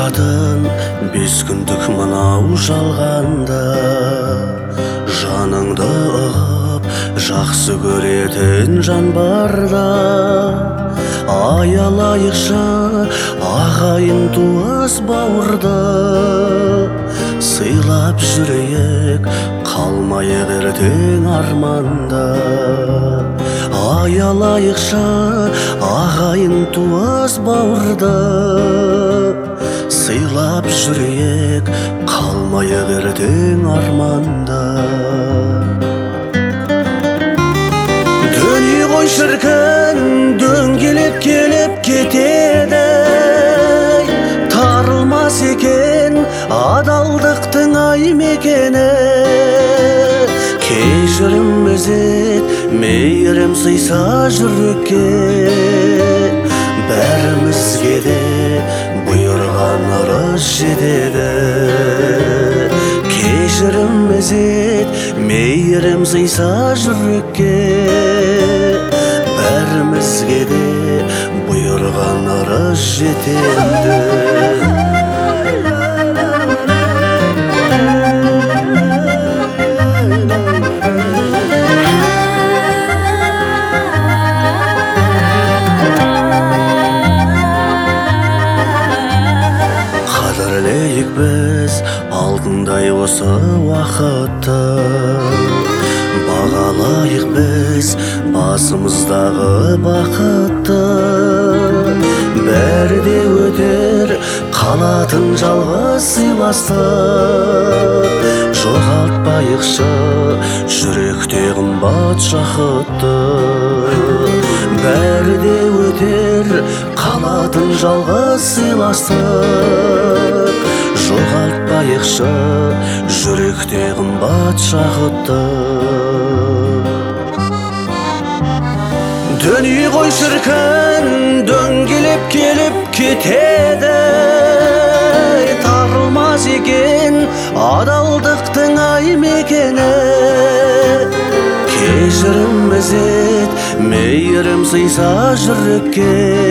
тұратын 5 күндік мынау жалғанда, жаныңды ұғып жақсы көретін жан барда, аялайықшы ағайын туыс бауырды, сыйлап жүрейік қалмайық ертең арманда. Аялайықшы ағайын туыс бауырды, сыйлап жүрейік қалмайық ертең арманда. Дүние ғой шіркін дөңгелеп келіп кетеді, тарылмас екен адалдықтың ай мекені. Кешірім ізет мейірім сыйса жүрекке, бәрімізге де бұйырған ырыс жетеді. Кешірім ізет мейірім сыйса жүрекке, бәрімізге де бұйырған ырыс жетеді. Қадірлейік біз алтындай осы уақытты, бағалайық біз басымыздағы бақытты. Бәрі де өтер қалатын жалғыз сыйластық, жоғалтпайықшы жүректе қымбат жақытты. Бәрі де өтер қалатын жалғыз сыйластық, жоғалтпайықшы жүректе қымбат жақытты. Дүние ғой шіркін дөңгелеп келіп кетеді, тарылмас екен адалдықтың ай мекені. Кешірім ізет мейірім сыйса жүрекке,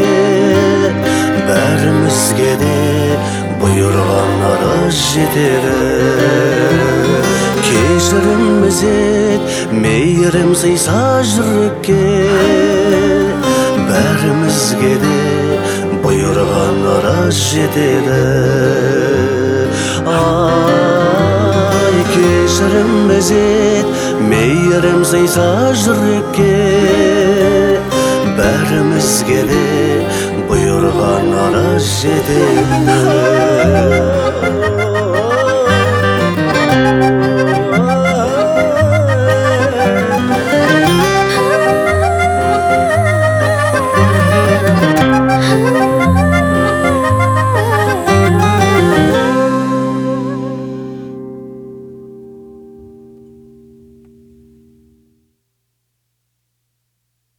бәрімізге де бұйырған ырыс жетеді. Кешірім ізет мейірім сыйса жүрекке, бәрімізге де бұйырған ырыс жетеді. Ай, кешірім ізет мейірім сыйса жүрекке, бәрімізге де бұйырған ырыс жетеді.